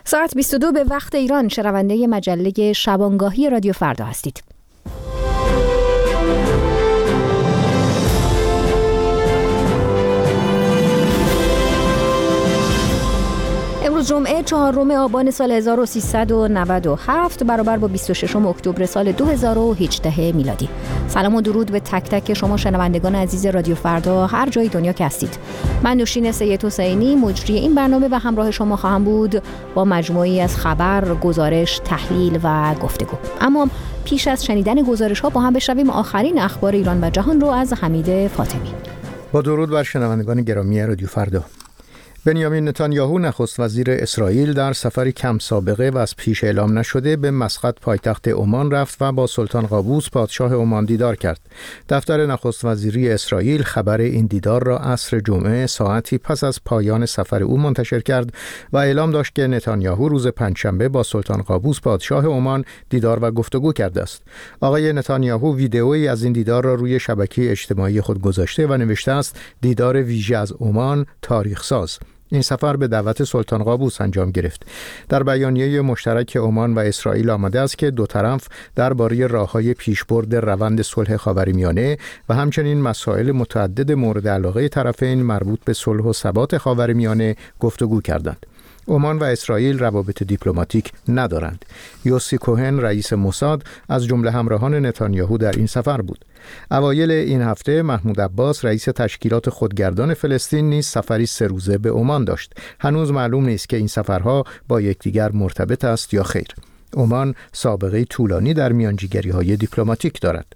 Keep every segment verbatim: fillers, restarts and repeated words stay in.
ساعت بیست و دو به وقت ایران، شنونده مجله شبانگاهی رادیو فردا هستید. امروز جمعه چهارم آبان سال هزار و سیصد و نود و هفت برابر با بیست و ششم اکتبر سال دو هزار و هجده میلادی. سلام و درود به تک تک شما شنوندگان عزیز رادیو فردا هر جای دنیا که هستید. من نوشین سید حسینی مجری این برنامه و همراه شما خواهم بود با مجموعی از خبر، گزارش، تحلیل و گفتگو. اما پیش از شنیدن گزارش ها با هم بشنویم آخرین اخبار ایران و جهان رو از حمید فاطمی. با درود بر شنوندگان گرامی رادیو فردا. بنیامین نتانیاهو نخست وزیر اسرائیل در سفری کم سابقه و از پیش اعلام نشده به مسقط پایتخت عمان رفت و با سلطان قابوس پادشاه عمان دیدار کرد. دفتر نخست وزیری اسرائیل خبر این دیدار را عصر جمعه ساعتی پس از پایان سفر او منتشر کرد و اعلام داشت که نتانیاهو روز پنجشنبه با سلطان قابوس پادشاه عمان دیدار و گفتگو کرده است. آقای نتانیاهو ویدئویی از این دیدار را روی شبکه اجتماعی خود گذاشته و نوشته است دیدار ویژه از عمان تاریخ ساز. این سفر به دعوت سلطان قابوس انجام گرفت. در بیانیه مشترک عمان و اسرائیل آمده است که دو طرف درباره راه‌های پیشبرد روند صلح خاورمیانه و همچنین مسائل متعدد مورد علاقه طرفین مربوط به صلح و ثبات خاورمیانه گفتگو کردند. عمان و اسرائیل روابط دیپلماتیک ندارند. یوسی کوهن رئیس موساد از جمله همراهان نتانیاهو در این سفر بود. اوایل این هفته محمود عباس رئیس تشکیلات خودگردان فلسطین نیز سفری سه روزه به عمان داشت. هنوز معلوم نیست که این سفرها با یکدیگر مرتبط است یا خیر. عمان سابقه طولانی در میانجیگری‌های دیپلماتیک دارد.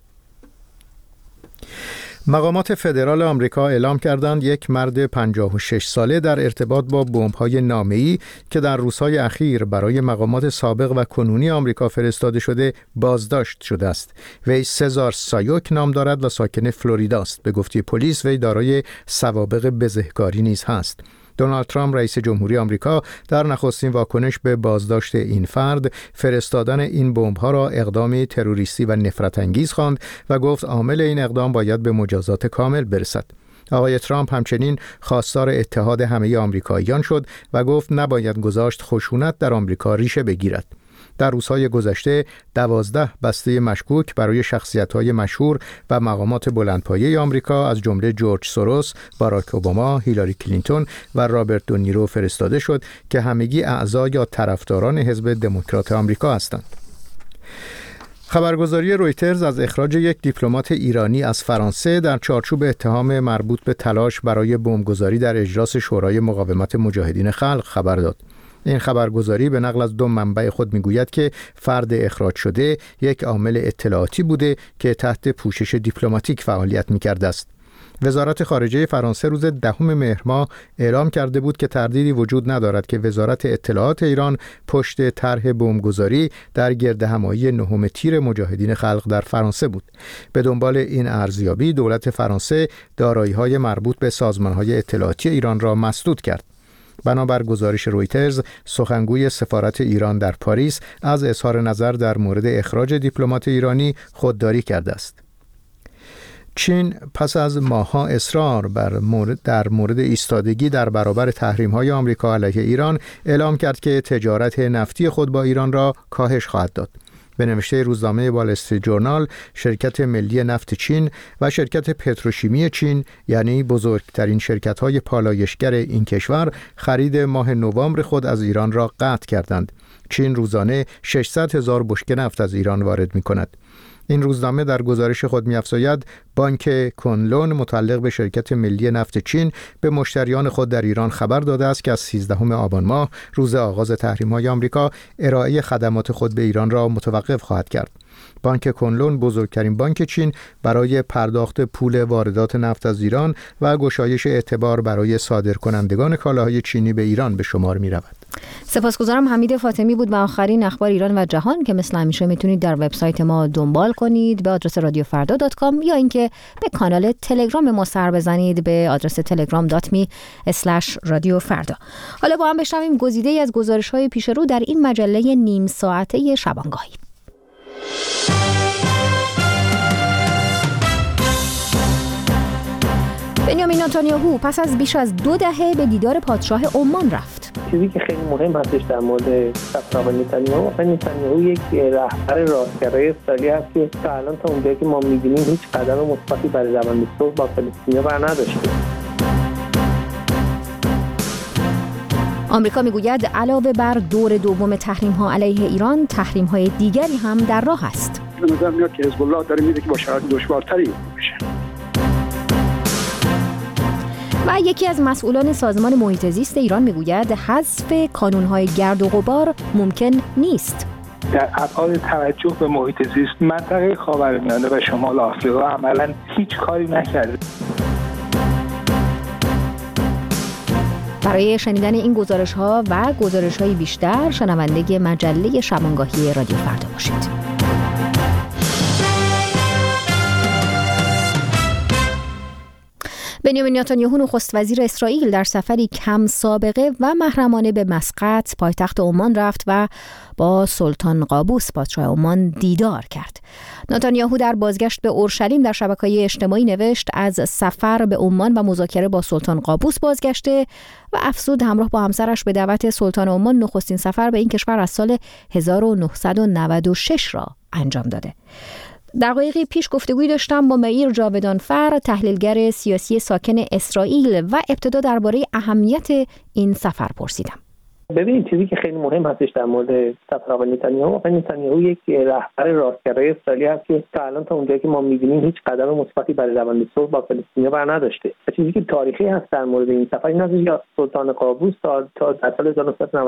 مقامات فدرال آمریکا اعلام کردند یک مرد پنجاه و شش ساله در ارتباط با بمب‌های نامه‌ای که در روزهای اخیر برای مقامات سابق و کنونی آمریکا فرستاده شده بازداشت شده است. وی سزار سایوک نام دارد و ساکن فلوریدا است. به گفته پلیس وی دارای سوابق بزهکاری نیز هست. دونالد ترامپ رئیس جمهوری آمریکا در نخستین واکنش به بازداشت این فرد فرستادن این بمب‌ها را اقدامی تروریستی و نفرت انگیز خواند و گفت عامل این اقدام باید به مجازات کامل برسد. آقای ترامپ همچنین خواستار اتحاد همه آمریکاییان شد و گفت نباید گذاشت خشونت در آمریکا ریشه بگیرد. در روزهای گذشته دوازده بسته مشکوک برای شخصیت‌های مشهور و مقامات بلندپایه آمریکا از جمله جورج سوروس، باراک اوباما، هیلاری کلینتون و رابرت دونیرو فرستاده شد که همگی اعضا یا طرفداران حزب دموکرات آمریکا هستند. خبرگزاری رویترز از اخراج یک دیپلمات ایرانی از فرانسه در چارچوب اتهام مربوط به تلاش برای بمبگذاری در اجلاس شورای مقاومت مجاهدین خلق خبر داد. این خبرگزاری به نقل از دو منبع خود میگوید که فرد اخراج شده یک عامل اطلاعاتی بوده که تحت پوشش دیپلماتیک فعالیت می‌کرده است. وزارت خارجه فرانسه روز دهم مهر ماه اعلام کرده بود که تردیدی وجود ندارد که وزارت اطلاعات ایران پشت طرح بمبگذاری در گردهمایی نهم تیر مجاهدین خلق در فرانسه بود. به دنبال این ارزیابی دولت فرانسه دارایی‌های مربوط به سازمان‌های اطلاعاتی ایران را مسدود کرد. بنابر گزارش رویترز، سخنگوی سفارت ایران در پاریس از اظهار نظر در مورد اخراج دیپلمات ایرانی خودداری کرده است. چین پس از ماه‌ها اصرار بر مورد در مورد ایستادگی در برابر تحریم‌های آمریکا علیه ایران اعلام کرد که تجارت نفتی خود با ایران را کاهش خواهد داد. به نوشته روزنامه وال استریت جورنال، شرکت ملی نفت چین و شرکت پتروشیمی چین یعنی بزرگترین شرکت‌های پالایشگر این کشور خرید ماه نوامبر خود از ایران را قطع کردند. چین روزانه ششصد هزار بشکه نفت از ایران وارد می‌کند. این روزنامه در گزارش خود می‌افزاید بانک کنلون متعلق به شرکت ملی نفت چین به مشتریان خود در ایران خبر داده است که از سیزدهم آبان ماه روز آغاز تحریم‌های آمریکا ارائه خدمات خود به ایران را متوقف خواهد کرد. بانک کنلون بزرگترین بانک چین برای پرداخت پول واردات نفت از ایران و گشایش اعتبار برای صادرکنندگان کالاهای چینی به ایران به شمار می‌رود. سپاسگزارم. حمید فاطمی بود با آخرین اخبار ایران و جهان که مثل همیشه میتونید در وبسایت ما دنبال کنید به آدرس رادیو فردا دات کام یا اینکه به کانال تلگرام ما سر بزنید به آدرس تلگرام دات می اسلش رادیو فردا. حالا با هم بشنویم گزیده‌ای از گزارش‌های پیش رو در این مجله نیم ساعته شبانگاهی. بنیامین نتانیاهو پس از بیش از دو دهه به دیدار پادشاه عمان رفت. چیزی که خیلی مهم هستش در مورد سفر آقای نتانیاهو، آقای نتانیاهو یک رهبر راستگرای اسرائیلی هست که تا الان تا اونجایی که ما می‌بینیم هیچ قدم مثبتی برای روند صلح با فلسطینیا برنداشته. آمریکا میگوید علاوه بر دور دوم تحریم‌ها علیه ایران، تحریم‌های دیگری هم در راه است. به نظر میاد که حزب الله داره میره که با شرایط دشوارتری بشه. و یکی از مسئولان سازمان محیط زیست ایران میگوید حذف کانون‌های گرد و غبار ممکن نیست. در ابعاد توجه به محیط زیست منطقه خاورمیانه و شمال آفریقا عملاً هیچ کاری نکرده. برای شنیدن این گزارش‌ها و گزارش‌های بیشتر شنونده مجله شبانگاهی رادیو فردا باشید. بنیامین نتانیاهو نخست وزیر اسرائیل در سفری کم سابقه و محرمانه به مسقط پایتخت عمان رفت و با سلطان قابوس پادشاه عمان دیدار کرد. نتانیاهو در بازگشت به اورشلیم در شبکه‌های اجتماعی نوشت از سفر به عمان و مذاکره با سلطان قابوس بازگشته و افزود همراه با همسرش به دعوت سلطان عمان نخستین سفر به این کشور از سال هزار و نهصد و نود و شش را انجام داده. دقایقی پیش گفتگویی داشتم با مئیر جاودانفر، تحلیلگر سیاسی ساکن اسرائیل، و ابتدا درباره اهمیت این سفر پرسیدم. ببینید چیزی که خیلی مهم هستش در مورد سفر آقای نتانیاهو، آقای نتانیاهو یک رهبر راستگرای اسرائیلی هست که تا الان تا اونجایی که ما می‌بینیم هیچ قدم مثبتی برای روند صلح با فلسطینیا برنداشته. چیزی که تاریخی هست در مورد این سفر این است که سلطان قابوس تا تا سال هزار و نهصد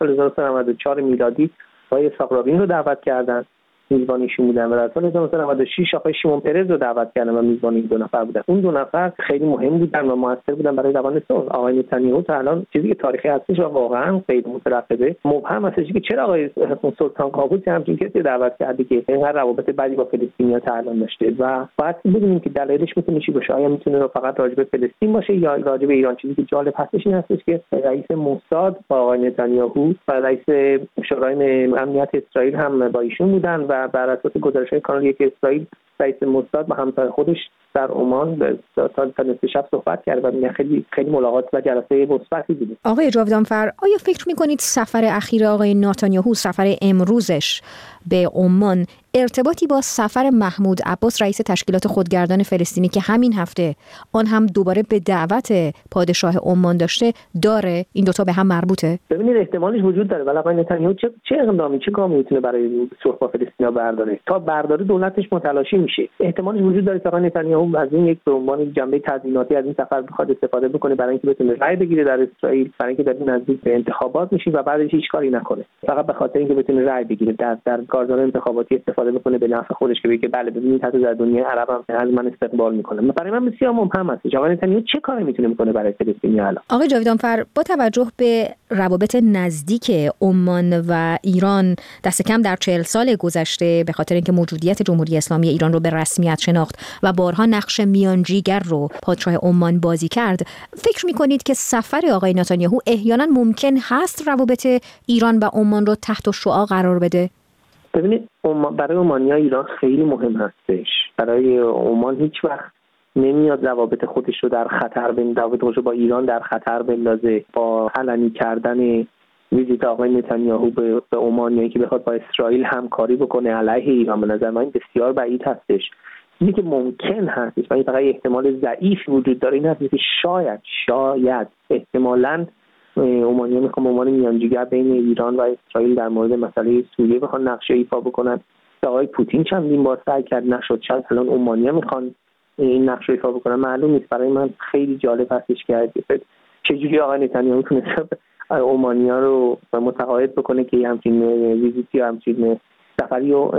و نود و چهار میلادی آقای اسحاق رابین رو دعوت کردند، میزبانیشون بودن، و در سال هزار و نهصد و نود و شش آقای شیمون پرز رو دعوت کردن و میزبان این دو نفر بودن. اون دو نفر خیلی مهم بودن و موثر بودن برای روند صلح. آقای نتانیاهو تا الان چیزی که تاریخی هستش و واقعا غیر مترقبه مبهم هستش که چرا آقای سلطان قابوس همچین کسی دعوت کرده که اینقدر روابط بدی با فلسطینیا تا الان داشته و باید ببینیم که دلایلش میتونه چی باشه. آیا میتونه فقط راجع به فلسطین باشه یا راجع به ایران؟ چیزی که جالب هستش این هستش که رئیس موساد با آقای نتانیاهو و رئیس شورای امنیت اسرائیل هم با ایشون بودن و بر اساس گزارش‌های کانال یک اسرائیل رئیس موساد با همسر خودش در عمان به تا نصف شب صحبت کرد و میگه خیلی خیلی ملاقات و جلسه مثبتی بوده. آقای جاودانفر، آیا فکر می‌کنید سفر اخیر آقای نتانیاهو، سفر امروزش به عمان، ارتباطی با سفر محمود عباس رئیس تشکیلات خودگردان فلسطینی که همین هفته آن هم دوباره به دعوت پادشاه عمان داشته داره؟ این دوتا به هم مربوطه؟ ببینید احتمالش وجود داره، ولی آقای نتانیاهو چه چه اقدامی چه گامی میتونه برای صلح با فلسطینیا برداره؟ تا برداره دولتش متلاشی میشه. احتمالش وجود داره که آقای نتانیاهو از این یک به عنوان جنبه تزییناتی از این سفر بخواد استفاده بکنه برای اینکه بتونه رأی بگیره در اسرائیل، برای اینکه داره نزدیک به انتخابات میشه و بعدش هیچ کاری نکنه، فقط به خاطر اینکه بتونه رأی بگیره در در کارزار انتخاباتی استفاده بکنه به نفع خودش که بگه بله ببینید حتی در دنیای عرب هم از من استقبال میکنه. برای من بسیار مبهم است آقای نتانیاهو چه کاری میتونه بکنه برای فلسطینیا الان. آقای جاودانفر، با توجه به روابط نزدیک عمان و ایران دست کم در چهل سال گذشته به خاطر اینکه موجودیت جمهوری اسلامی ایران رو به رسمیت شناخت و بارها نقش میانجیگر رو پادشاه عمان بازی کرد، فکر میکنید که سفر آقای نتانیاهو احیانا ممکن هست روابط ایران و عمان رو تحت شعاع قرار بده؟ ببینید برای عمانی‌ها ایران خیلی مهم هستش. برای عمان هیچ وقت نمیاد روابط خودش رو در خطر بندازه، روابط خودش رو با ایران در خطر بندازه با علنی کردن ویزیت آقای نتانیاهو به عمانیایی که بخواد با اسرائیل همکاری بکنه علیه ایران. به نظر من بسیار بعید هستش. چیزی که ممکن هستش و این فقط احتمال ضعیف وجود داره این هست که شاید شاید احتمالاً عمانی‌ها میخوان به عنوان میانجیگر بین ایران و اسرائیل در مورد مسئله سوریه بخوان نقشه ایفا بکنن. آقای پوتین چندین بار سعی کرد نشد، شاید الان عمانی‌ها میخوان این نقشه ایفا بکنن. معلوم نیست. برای من خیلی جالب هستش که چجوری آقای نتانیاهو تونسته عمانی‌ها رو متقاعد بکنه که همچین ویزیتی یا همچین سفری رو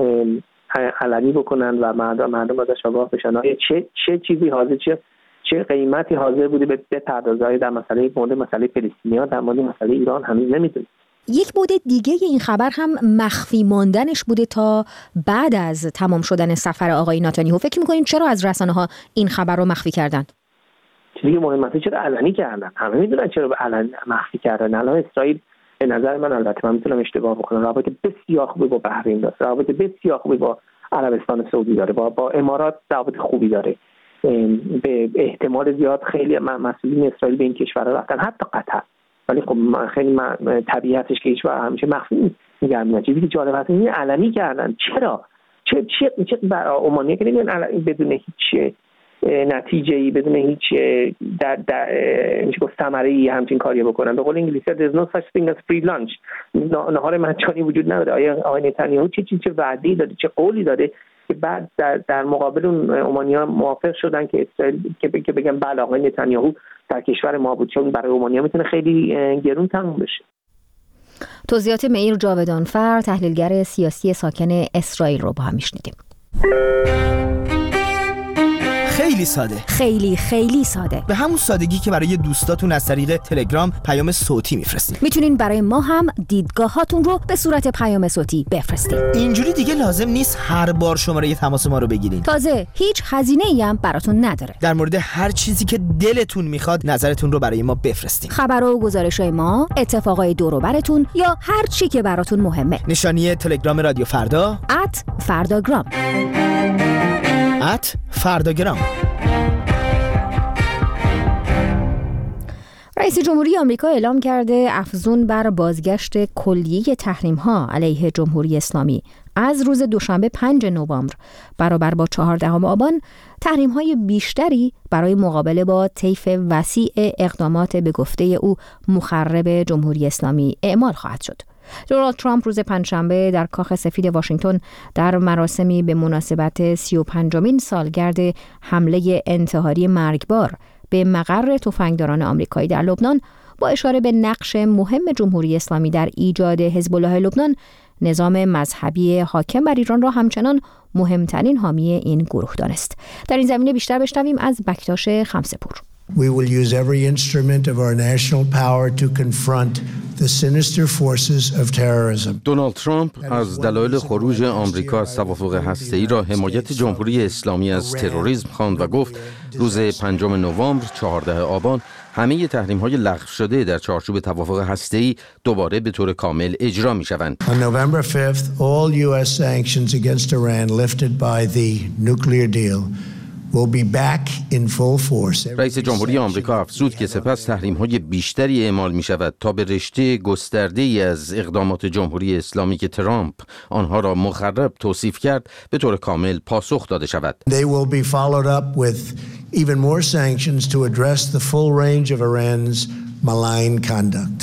علنی بکنن و مردم مردم ازش آگاه بشن. چه چه چیزی حاضر چه چه قیمتی حاضر بوده به بپردازه در مسئله مورد مسئله فلسطینیا، در مورد مسئله ایران هنوز نمیدونیم. یک بعد دیگه این خبر هم مخفی ماندنش بوده تا بعد از تمام شدن سفر آقای نتانیاهو. فکر می‌کنین چرا از رسانه‌ها این خبر رو مخفی کردن؟ چیزی که مهمه چرا علنی کردن؟ همه میدونن چرا به علنی مخفی کردن. الان اسرائیل به نظر من، البته من میتونم اشتباه بکنم، رابطه بسیار خوبی با بحرین داره، رابطه بسیار خوبی با عربستان سعودی داره، با با امارات رابطه خوبی داره. به احتمال زیاد خیلی مسئولین اسرائیل به این کشورها رفتن، حتی قطر ولی خب خیلی طبیعتش که هیچ وقت همیشه مخفی نگه می‌دارن. چیزی که جالب هست این علنی کردن. چرا چه چه چه برای عمانیه که نمیدونن بدون هیچ نتیجه‌ای، بدون هیچ در در میشه گفت ثمره‌ای همچین کاری بکنن. به قول انگلیسی there's no such thing as free lunch. نهار مجانی وجود نداره. آیا آقای نتانیاهو چه چیز چه وعده‌ای داده، چه قولی داده که بعد در در مقابل اون عمانی‌ها موافق شدن که اسرائیل که بگن بله آقای نتانیاهو در کشور ما بود، چون برای عمانی‌ها میتونه خیلی گرون تموم بشه. توضیحات معیر جاودانفر، تحلیلگر سیاسی ساکن اسرائیل رو با هم میشنیدیم. خیلی ساده، خیلی خیلی ساده، به همون سادگی که برای دوستاتون از طریق تلگرام پیام صوتی میفرستید. میتونین برای ما هم دیدگاهاتون رو به صورت پیام صوتی بفرستید. اینجوری دیگه لازم نیست هر بار شماره تماس ما رو بگیرین. تازه هیچ هزینه‌ای هم براتون نداره. در مورد هر چیزی که دلتون میخواد نظرتون رو برای ما بفرستین. خبر و گزارش‌های ما، اتفاقای دور و براتون یا هر چی که براتون مهمه. نشانی تلگرام رادیو فردا ات فرداگرام ات فرداگرام. رئیس جمهوری آمریکا اعلام کرده افزون بر بازگشت کلیه تحریم‌ها علیه جمهوری اسلامی از روز دوشنبه پنجم نوامبر برابر با چهاردهم آبان تحریم‌های بیشتری برای مقابله با طیف وسیع اقدامات به گفته او مخرب جمهوری اسلامی اعمال خواهد شد. دونالد ترامپ روز پنجشنبه در کاخ سفید واشنگتن در مراسمی به مناسبت سی و پنجمین سالگرد حمله انتحاری مرگبار به مقر تفنگداران آمریکایی در لبنان با اشاره به نقش مهم جمهوری اسلامی در ایجاد حزب الله لبنان، نظام مذهبی حاکم بر ایران را همچنان مهمترین حامی این گروه دانست. در این زمینه بیشتر بشنویم از بکتاش خمسه‌پور. We will use every instrument of our national power to confront the sinister forces of terrorism. دونالد ترامپ از دلایل خروج آمریکا از توافق هسته‌ای را حمایت جمهوری اسلامی از تروریسم خواند و گفت روز پنجم نوامبر چهاردهم آبان همه تحریم‌های لغو شده در چارچوب توافق هسته‌ای دوباره به طور کامل اجرا می‌شوند. On November fifth, all U S sanctions against Iran lifted by the nuclear deal will be back in full force. رئیس جمهوری آمریکا افزود که سپس تحریم‌های بیشتری اعمال می‌شود تا به رشته گسترده‌ای از اقدامات جمهوری اسلامی که ترامپ آنها را مخرب توصیف کرد به طور کامل پاسخ داده شود. They will be followed up with even more sanctions to address the full range of Iran's malign conduct.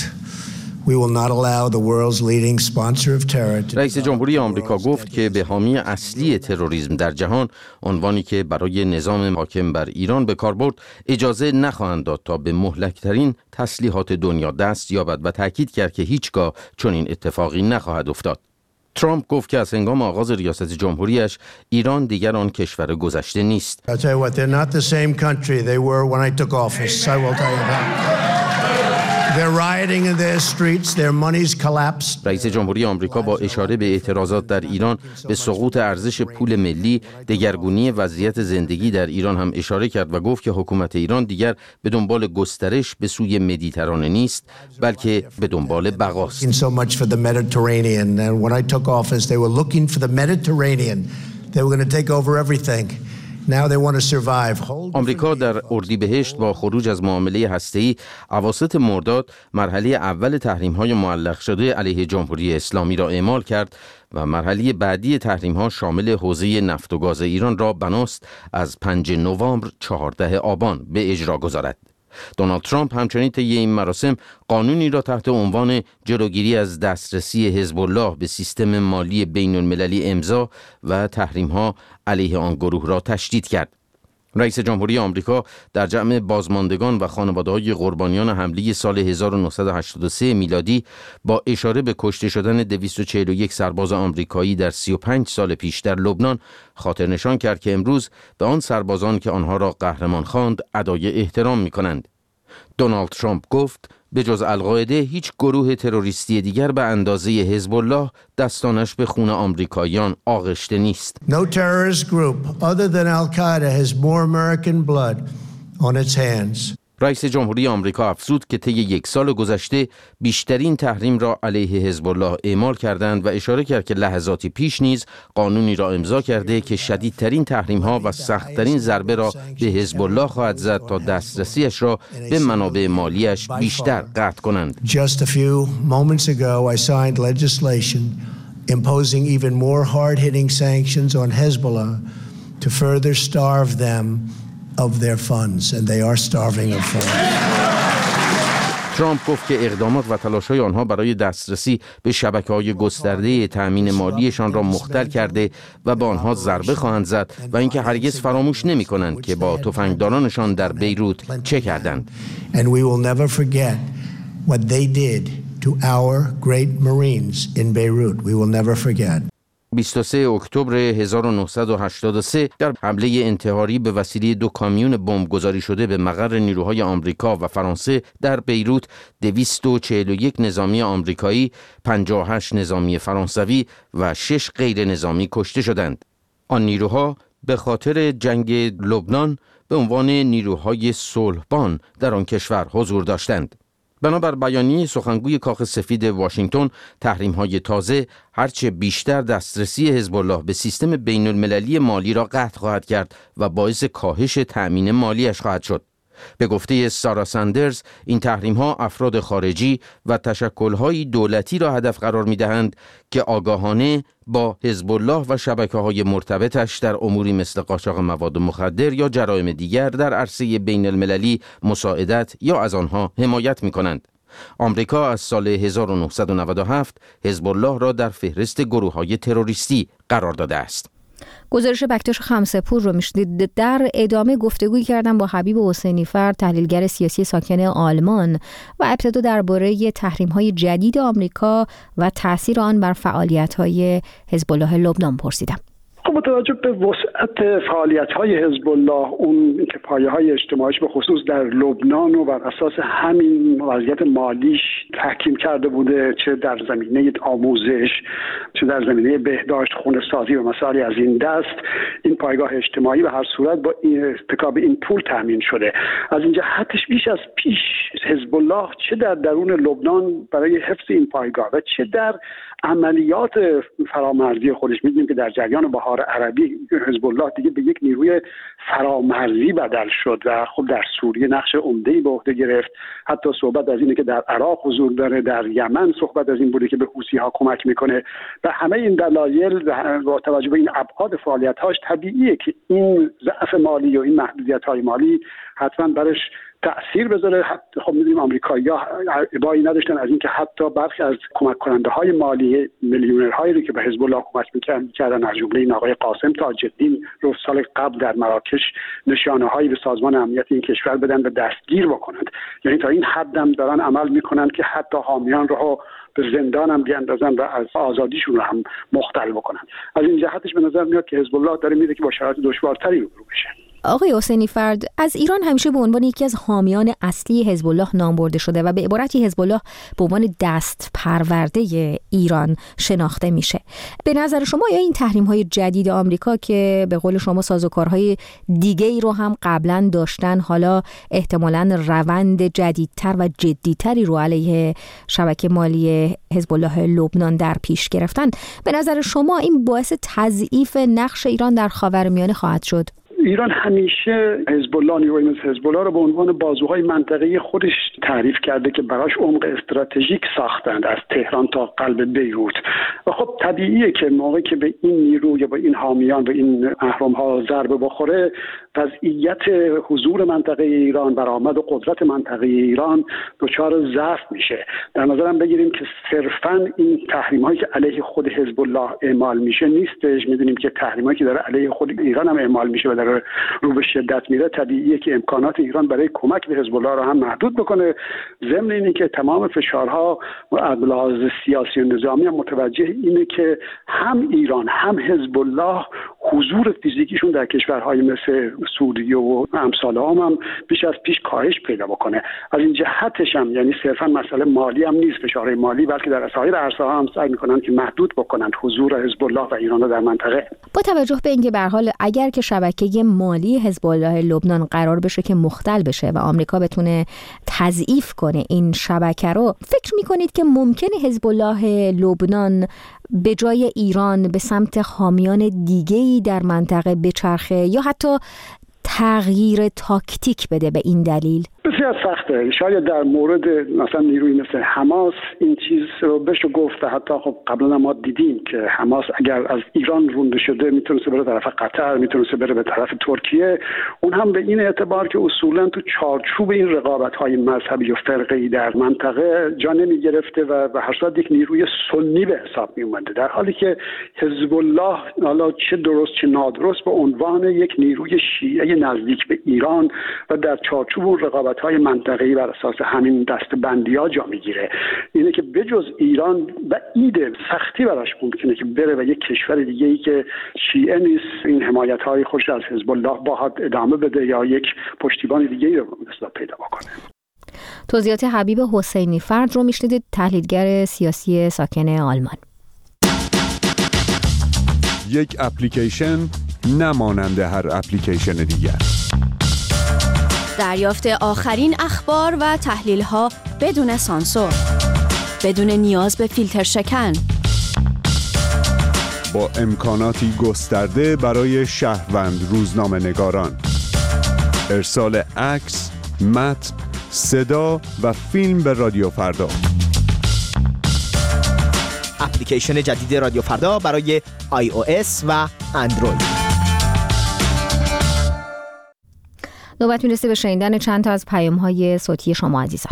We will not allow the world's leading sponsor of terror to... رئیس جمهوری آمریکا گفت که به حامی اصلی تروریسم در جهان، عنوانی که برای نظام حاکم بر ایران به کار برد، اجازه نخواهند داد تا به مهلکترین تسلیحات دنیا دست یابد و تاکید کرد که هیچگاه چنین اتفاقی نخواهد افتاد. ترامپ گفت که از هنگام آغاز ریاست جمهوریش ایران دیگر آن کشور گذشته نیست. I'll tell you what, they're not the same country they were when I took office. I will tell you that. They're rioting in their streets, their money's collapsed. رئیس جمهوری آمریکا با اشاره به اعتراضات در ایران به سقوط ارزش پول ملی، دگرگونی وضعیت زندگی در ایران هم اشاره کرد و گفت که حکومت ایران دیگر به دنبال گسترش به سوی مدیترانه نیست، بلکه به دنبال بقاست. So much for the Mediterranean. And when I took office, they were looking for the Mediterranean. They were going to take over everything. Now they want to survive. آمریکا در اردیبهشت با خروج از معامله هسته‌ای اواسط مرداد مرحله اول تحریم‌های معلق شده علیه جمهوری اسلامی را اعمال کرد و مرحله بعدی تحریم‌ها شامل حوزه نفت و گاز ایران را بناست از پنجم نوامبر چهاردهم آبان به اجرا گذارد. دونالد ترامپ همچنین طی این مراسم قانونی را تحت عنوان جلوگیری از دسترسی حزب الله به سیستم مالی بین المللی امضا و تحریم‌ها علیه آن گروه را تشدید کرد. رئیس جمهوری آمریکا در جمع بازماندگان و خانواده‌های قربانیان حمله سال هزار و نهصد و هشتاد و سه میلادی با اشاره به کشته شدن دویست و چهل و یک سرباز آمریکایی در سی و پنج سال پیش در لبنان خاطر نشان کرد که امروز به آن سربازان که آنها را قهرمان خواند ادای احترام می‌کنند. دونالد ترامپ گفت به جز القاعده هیچ گروه تروریستی دیگر به اندازه حزب الله دستانش به خون آمریکاییان آغشته نیست. No terrorist group other than Al-Qaeda has more American blood on its hands. رئیس جمهوری آمریکا افزود که طی یک سال گذشته بیشترین تحریم را علیه حزب الله اعمال کردند و اشاره کرد که لحظاتی پیش نیز قانونی را امضا کرده که شدیدترین تحریم‌ها و سخت‌ترین ضربه را به حزب الله خواهد زد تا دسترسیش را به منابع مالیش بیشتر قطع کنند. Just a few moments ago I signed legislation imposing even more hard-hitting sanctions on Hezbollah to further starve them of their funds and they are starving of funds. ترامپ گفت که اقدامات و تلاش‌های آنها برای دسترسی به شبکه‌های گسترده تأمین مالیشان را مختل کرده و به آنها ضربه خواهند زد و اینکه هرگز فراموش نمی‌کنند که با تفنگدارانشان در بیروت چه کردند. And we will never forget what they did to our great Marines in Beirut. We will never forget. بیست و سوم اکتبر هزار و نهصد و هشتاد و سه در حمله انتحاری به وسیله دو کامیون بمبگذاری شده به مقر نیروهای آمریکا و فرانسه در بیروت دویست و چهل و یک نظامی آمریکایی، پنجاه و هشت نظامی فرانسوی و شش غیر نظامی کشته شدند. آن نیروها به خاطر جنگ لبنان به عنوان نیروهای صلحبان در آن کشور حضور داشتند. بنابر بیانیه سخنگوی کاخ سفید واشنگتن، تحریم‌های تازه هرچه بیشتر دسترسی حزب الله به سیستم بین المللی مالی را قطع خواهد کرد و باعث کاهش تأمین مالیش خواهد شد. به گفته سارا ساندرز، این تحریم‌ها افراد خارجی و تشکل‌های دولتی را هدف قرار می‌دهند که آگاهانه با حزب الله و شبکه‌های مرتبطش در اموری مثل قاچاق مواد مخدر یا جرایم دیگر در عرصه بین المللی مساعدت یا از آنها حمایت می‌کنند. آمریکا از سال هزار و نهصد و نود و هفت حزب الله را در فهرست گروه‌های تروریستی قرار داده است. گزارش بکتاش خمسه‌پور رو میشنید. در ادامه گفتگوی کردم با حبیب حسینی فرد، تحلیلگر سیاسی ساکن آلمان، و ابتدا درباره تحریم‌های جدید آمریکا و تأثیر آن بر فعالیت‌های حزب الله لبنان پرسیدم. خب با توجه به وسعت فعالیت‌های حزب الله، اون که پایه‌های اجتماعیش به خصوص در لبنان و بر اساس همین وضعیت مالیش تحکیم کرده بوده، چه در زمینه آموزش، چه در زمینه بهداشت، خونه‌سازی و مسائلی از این دست، این پایگاه اجتماعی به هر صورت با ارتکاب این پول تامین شده. از این جهتش بیش از پیش حزب الله چه در درون لبنان برای حفظ این پایگاه و چه در عملیات فرامرزی خودش، می‌دونیم که در جریان بهار عربی حزب الله دیگه به یک نیروی فرامرزی بدل شد و خب در سوریه نقش عمده‌ای به عهده گرفت. حتی صحبت از اینه که در عراق حضور داره، در یمن صحبت از این بوده که به حوثی‌ها کمک میکنه. و همه این دلایل با توجه به این ابعاد فعالیت‌هاش طبیعیه که این ضعف مالی و این محدودیت‌های مالی حتما برش تأثیر بذاره. خب می‌دونیم آمریکایی‌ها ابایی نداشتن از اینکه حتی برخی از کمک کننده‌های مالی میلیونرهایی رو که به حزب الله کمک می‌کردن، از جمله این آقای قاسم تاج‌الدین، رو سال قبل در مراکش نشانه‌هایی به سازمان امنیت این کشور بدن و دستگیر بکنند. یعنی تا این حد هم دارن عمل می‌کنن که حتی حامیان رو به زندان هم بیاندازن و از آزادیشون رو هم مختل بکنن. از این جهتش به نظر میاد که حزب الله داره میره که با شرایط دشوارتری روبرو بشه. آقای حسینی فرد، از ایران همیشه به عنوان یکی از حامیان اصلی حزب الله نام برده شده و به عبارتی حزب الله به عنوان دست پرورده ایران شناخته میشه. به نظر شما یا این تحریم‌های جدید آمریکا که به قول شما سازوکارهای دیگه‌ای رو هم قبلا داشتن، حالا احتمالاً روند جدیدتر و جدیتری رو علیه شبکه مالی حزب الله لبنان در پیش گرفتن، به نظر شما این باعث تضعیف نقش ایران در خاورمیانه خواهد شد؟ ایران همیشه حزب الله، نیروهای مثل حزب الله رو به عنوان بازوهای منطقه‌ای خودش تعریف کرده که براش عمق استراتژیک ساختند از تهران تا قلب بیروت. و خب طبیعیه که موقعی که به این نیرو یا به این حامیان و این اهرم‌ها ضربه بخوره، وضعیت حضور منطقه ایران، برآمد و قدرت منطقه ایران دچار ضعف میشه. در نظرم بگیریم که صرفاً این تحریم‌هایی که علیه خود حزب الله اعمال میشه نیستش. میدونیم که تحریمایی که داره علیه خود ایران هم اعمال میشه و در رو به شدت میره، طبیعیه که امکانات ایران برای کمک به حزب الله رو هم محدود بکنه. ضمن اینه که تمام فشارها و از لحاظ سیاسی و نظامی هم متوجه اینه که هم ایران هم حزب الله حضور فیزیکیشون در کشورهای مثل سوریه و امثال هم, هم بیش از پیش کاهش پیدا بکنه. از این جهتش هم یعنی صرفا مسئله مالی هم نیست، فشار مالی، بلکه در سایر عرصه‌ها هم سعی می‌کنن که محدود بکنن حضور حزب الله و ایران در منطقه. با توجه به اینکه به هر حال اگر که شبکه مالی حزب الله لبنان قرار بشه که مختل بشه و آمریکا بتونه تضعیف کنه این شبکه رو، فکر می‌کنید که ممکنه حزب الله لبنان به جای ایران به سمت حامیان دیگه‌ای در منطقه بچرخه یا حتی تغییر تاکتیک بده به این دلیل؟ بسیار سخته. شاید در مورد مثلا نیروی مثل حماس این چیز رو بشه گفت و حتی خب قبلا ما دیدیم که حماس اگر از ایران رونده شده میتونسته بره طرف قطر، میتونسته بره به طرف ترکیه، اون هم به این اعتبار که اصولا تو چارچوب این رقابت‌های مذهبی و فرقه‌ای در منطقه جا نمی‌گرفته و به هر صورت یک نیروی سنی به حساب می‌اومده، در حالی که حزب الله حالا چه درست چه نادرست به عنوان یک نیروی شیعه نزدیک به ایران و در چارچوب رقابت های منطقه‌ای بر اساس همین دسته‌بندی‌ها جا میگیره. اینه که بجز ایران بعید سختی براش ممکنه که بره و یک کشور دیگه‌ای که شیعه نیست این حمایت‌های خوش از حزب الله باهات ادامه بده یا یک پشتیبان دیگه‌ای رو مثلا پیدا بکنه. توضیحات حبیب حسینی فرد رو میشنیدید، تحلیلگر سیاسی ساکن آلمان. یک اپلیکیشن نمانند هر اپلیکیشن دیگر. دریافت آخرین اخبار و تحلیل‌ها بدون سانسور، بدون نیاز به فیلتر شکن، با امکاناتی گسترده برای شهروند روزنامه‌نگاران، ارسال عکس، متن، صدا و فیلم به رادیو فردا. اپلیکیشن جدید رادیو فردا برای آی او اس و اندروید. نوبت میرسه به شنیدن چند تا از پیام‌های صوتی شما عزیزان.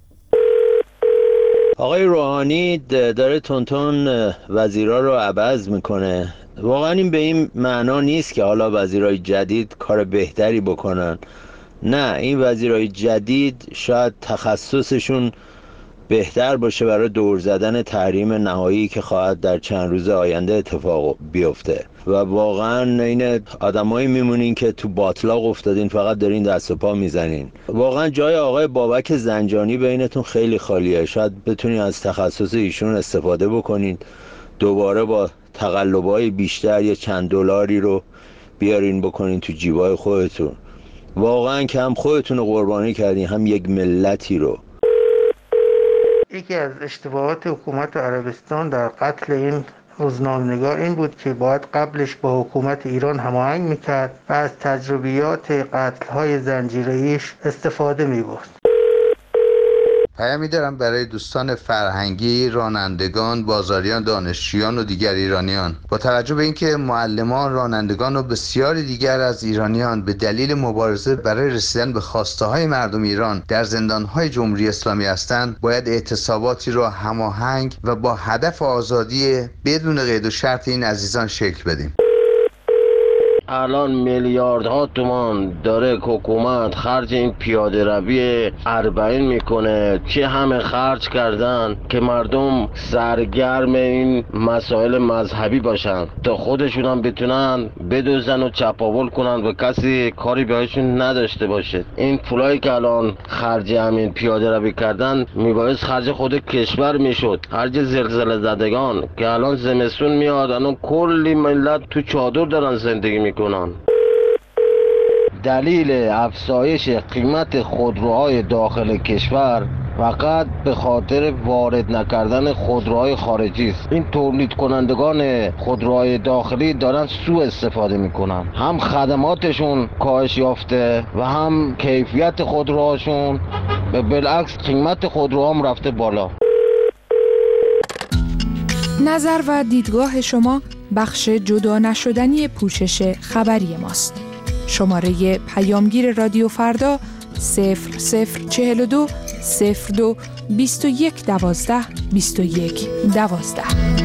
آقای روحانی داره تونتون وزیرا رو عوض میکنه. واقعا این به این معنا نیست که حالا وزیرای جدید کار بهتری بکنن. نه، این وزیرای جدید شاید تخصصشون بهتر باشه برای دور زدن تحریم نهایی که خواهد در چند روز آینده اتفاق بیفته و واقعا این آدمایی میمونین که تو باطلاق افتادین، فقط دارین دست و پا میزنین. واقعا جای آقای بابک زنجانی بینتون خیلی خالیه، شاید بتونین از تخصص ایشون استفاده بکنین، دوباره با تقلبای بیشتر یه چند دلاری رو بیارین بکنین تو جیبای خودتون. واقعا که هم خودتون رو قربانی کردین هم یک ملتی رو. یکی از اشتباهات حکومت عربستان در قتل این روزنامه‌نگار این بود که باید قبلش با حکومت ایران هماهنگ میکرد و از تجربیات قتل‌های زنجیره‌ایش استفاده می‌برد. پیامی دارم برای دوستان فرهنگی، رانندگان، بازاریان، دانشجویان و دیگر ایرانیان. با توجه به اینکه معلمان، رانندگان و بسیاری دیگر از ایرانیان به دلیل مبارزه برای رسیدن به خواسته‌های مردم ایران در زندان‌های جمهوری اسلامی هستند، باید اعتصاباتی را هماهنگ و با هدف آزادی بدون قید و شرط این عزیزان شکل بدیم. الان میلیاردها تومان داره حکومت خرج این پیاده روی اربعین میکنه، چه همه خرج کردن که مردم سرگرم این مسائل مذهبی باشن تا خودشون هم بتونن بدوزن و چپاول کنن و کسی کاری بهشون نداشته باشه. این پولایی که الان خرج همین پیاده روی کردن میبایست خرج خود کشور میشد، خرج زلزله زدگان که الان زمستون میاد، الان کلی ملت تو چادر دارن زندگی میکنن. دلیل افزایش قیمت خودروهای داخل کشور فقط به خاطر وارد نکردن خودروهای خارجی است. این تولید کنندگان خودروهای داخلی دارن سوء استفاده میکنن، هم خدماتشون کاهش یافته و هم کیفیت خودروهاشون، به بالعکس قیمت خودروها هم رفته بالا. نظر و دیدگاه شما بخش جدا نشدنی پوشش خبری ماست. شماره پیامگیر رادیو فردا صفر صفر چهل و دو صفر دو بیست و یک دوازده بیست و یک دوازده.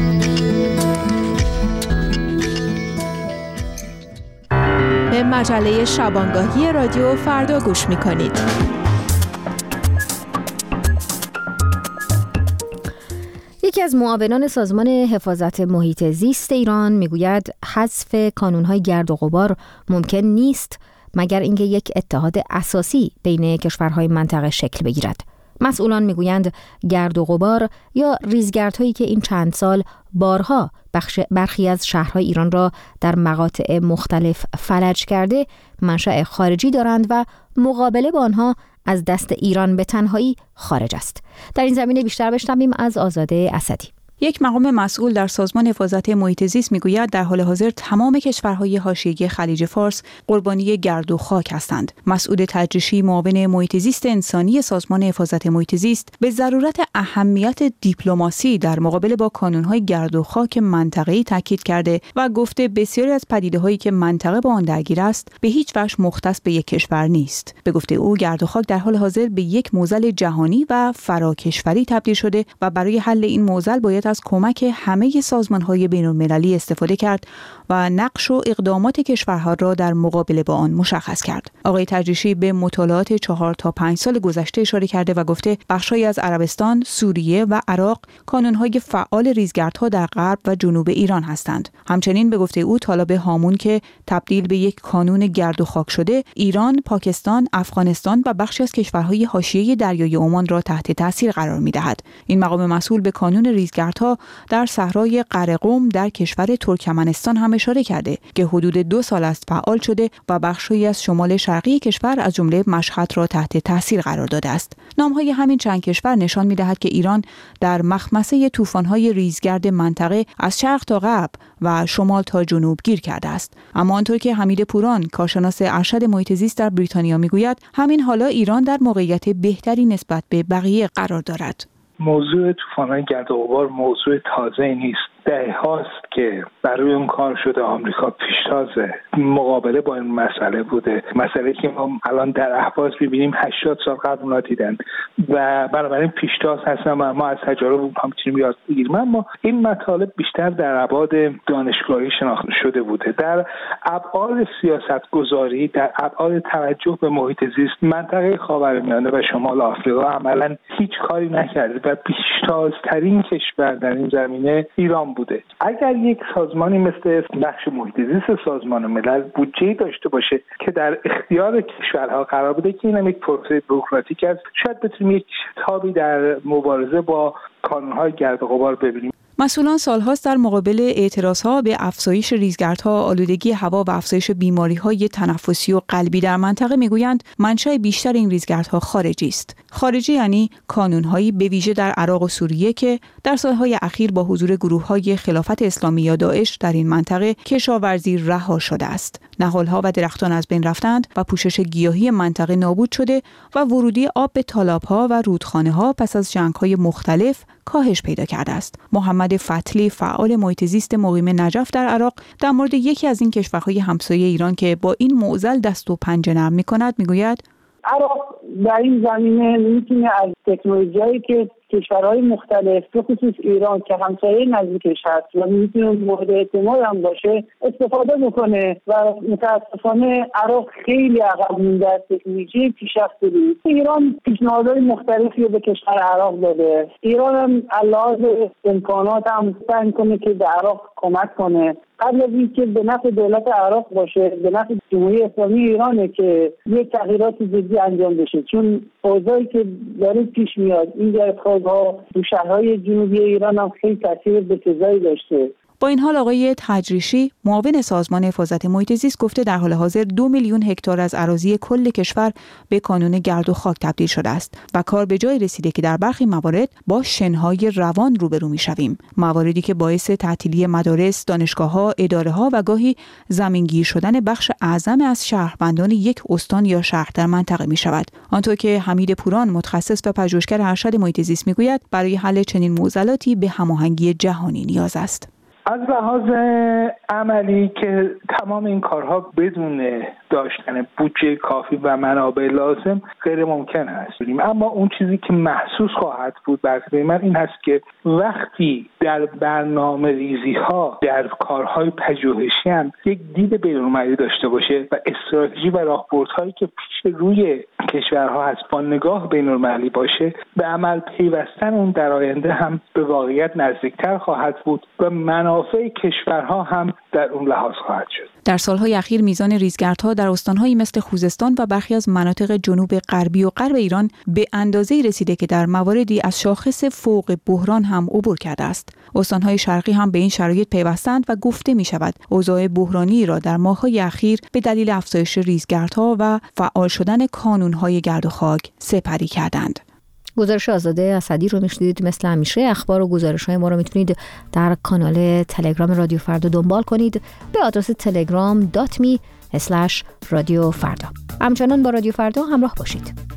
به مجله شبانگاهی رادیو فردا گوش می‌کنید. یکی از معاونان سازمان حفاظت محیط زیست ایران میگوید حذف کانون‌های گرد و غبار ممکن نیست مگر اینکه یک اتحاد اساسی بین کشورهای منطقه شکل بگیرد. مسئولان میگویند گرد و غبار یا ریزگردهایی که این چند سال بارها بخش برخی از شهرهای ایران را در مقاطع مختلف فلج کرده منشأ خارجی دارند و مقابله با آنها از دست ایران به تنهایی خارج است. در این زمینه بیشتر بشنویم از آزاده اسدی. یک مقام مسئول در سازمان حفاظت محیط زیست میگوید در حال حاضر تمام کشورهای حاشیه‌ای خلیج فارس قربانی گرد و خاک هستند. مسعود تجریشی، معاون محیط زیست انسانی سازمان حفاظت محیط زیست، به ضرورت اهمیت دیپلماسی در مقابله با کانون‌های گرد و خاک منطقه‌ای تاکید کرده و گفته بسیاری از پدیده‌هایی که منطقه با آن درگیر است به هیچ وجه مختص به یک کشور نیست. به گفته او گرد و خاک در حال حاضر به یک معضل جهانی و فراکشوری تبدیل شده و برای حل این معضل باید از کمک همه سازمان‌های بین‌المللی استفاده کرد و نقش و اقدامات کشورها را در مقابله با آن مشخص کرد. آقای تجریشی به مطالعات چهار تا پنج سال گذشته اشاره کرده و گفته بخش‌هایی از عربستان، سوریه و عراق کانون‌های فعال ریزگردها در غرب و جنوب ایران هستند. همچنین به گفته او تالاب هامون که تبدیل به یک کانون گرد و خاک شده، ایران، پاکستان، افغانستان و بخشی از کشورهای حاشیه دریای عمان را تحت تاثیر قرار می‌دهد. این مقام مسئول به کانون ریزگردها در صحرای قرقم در کشور ترکمنستان هم اشاره کرده که حدود دو سال است فعال شده و بخشی از شمال شرقی کشور از جمله مشهد را تحت تاثیر قرار داده است. نام‌های همین چند کشور نشان می‌دهد که ایران در مخمسه طوفان‌های ریزگرد منطقه از شرق تا غرب و شمال تا جنوب گیر کرده است. اما آنطور که حمید پوران، کارشناس ارشد محیط زیست در بریتانیا میگوید، همین حالا ایران در موقعیت بهتری نسبت به بقیه قرار دارد. موضوع طوفان‌های گرد و غبار موضوع تازه نیست. دهه هاست که برای اون کار شده. آمریکا پیشتاز مقابله با این مسئله بوده. مسئله که ما الان در اهواز می‌بینیم هشتاد سال قبل اونا دیدن و بنابراین پیشتاز هستن و ما از تجارب اونها می‌تونیم یاد بگیریم. اما این مطالب بیشتر در ابعاد دانشگاهی شناخته شده بوده. در ابعاد سیاست‌گذاری، در ابعاد توجه به محیط زیست، منطقه خاورمیانه و شمال آفریقا عملاً هیچ کاری نکرده و پیشتازترین کشور در این زمینه ایران بوده. اگر یک سازمانی مثل بخش محیط زیست سازمان ملل بودجه‌ای داشته باشه که در اختیار کشورها قرار بده که این هم یک پروسه بوروکراتیک است، شاید بتونیم یک تابی در مبارزه با کانون‌های گرد و غبار ببینیم. مسئولان سالهاست در مقابل اعتراضها به افزایش ریزگردها، آلودگی هوا و افزایش بیماری‌های تنفسی و قلبی در منطقه میگویند منشأ بیشتر این ریزگردها خارجی است. خارجی یعنی کانون‌هایی به ویژه در عراق و سوریه که در سالهای اخیر با حضور گروه‌های خلافت اسلامی یا داعش در این منطقه کشاورزی رها شده است. نهال‌ها و درختان از بین رفتند و پوشش گیاهی منطقه نابود شده و ورودی آب به تالاب‌ها و رودخانه‌ها پس از جنگ‌های مختلف کاهش پیدا کرده است. محمد فتلی، فعال محیط زیست مقیم نجف در عراق، در مورد یکی از این کشورهای همسایه ایران که با این معضل دست و پنجه نرم می‌کند میگوید عراق در این زمینه میتونه از تکنولوژیایی که کشورهای مختلف به خصوص ایران که همسایه نزدیکش هست و میتونه مورد اعتماد هم باشه استفاده بکنه و متاسفانه عراق خیلی عقب مونده از تکنولوژی پیشرفته بود. ایران پیشنهادهای مختلفی رو به کشور عراق داده. ایران هم علاوه امکانات هم سعی کنه که به عراق کمک کنه. قبل از اینکه به نفع دولت عراق باشه، به نفع جمهوری اسلامی ایرانه که یک تغییرات جدی انجام بشه، چون اوضاعی که داره پیش میاد این گردخواب‌ها تو شهرهای جنوبی ایران هم خیلی تاثیر بسزایی داشته. با این حال آقای تجریشی، معاون سازمان حفاظت محیط زیست، گفته در حال حاضر دو میلیون هکتار از اراضی کل کشور به کانون گرد و خاک تبدیل شده است و کار به جای رسیده که در برخی موارد با شنهای روان روبرو می‌شویم، مواردی که باعث تعطیلی مدارس، دانشگاه‌ها، اداره‌ها و گاهی زمینگیر شدن بخش اعظم از شهروندان یک استان یا شهر در منطقه می‌شود. آنطور که حمید پوران، متخصص و پژوهشگر ارشد محیط زیست می‌گوید، برای حل چنین معضلاتی به هماهنگی جهانی نیاز است. از لحاظ عملی که تمام این کارها بدون داشتن بودجه کافی و منابع لازم غیر ممکن هست، اما اون چیزی که محسوس خواهد بود برای من این هست که وقتی در برنامه ریزی ها در کارهای پژوهشی هم یک دید بین‌المللی داشته باشه و استراتژی و راهبردهایی که پیش روی کشورها هست با نگاه بین‌المللی باشه، به عمل پیوستن اون در آینده هم به واقعیت نزدیکتر خواهد بود و منافع کشورها هم در اون لحاظ خواهد شد. در سالهای اخیر میزان ریزگردها در استان‌هایی مثل خوزستان و برخی از مناطق جنوب غربی و غرب ایران به اندازه‌ای رسیده که در مواردی از شاخص فوق بحران هم عبور کرده است. استان‌های شرقی هم به این شرایط پیوستند و گفته می‌شود اوضاع بحرانی را در ماه‌های اخیر به دلیل افزایش ریزگردها و فعال شدن کانون‌های گرد و خاک سپری کردند. گزارش آزاده اسدی رو میشنیدید. مثل همیشه اخبار و گزارش‌های ما رو میتونید در کانال تلگرام رادیو فردا دنبال کنید به آدرس تلگرام دات می اسلش رادیو فردا. همچنان با رادیو فردا همراه باشید.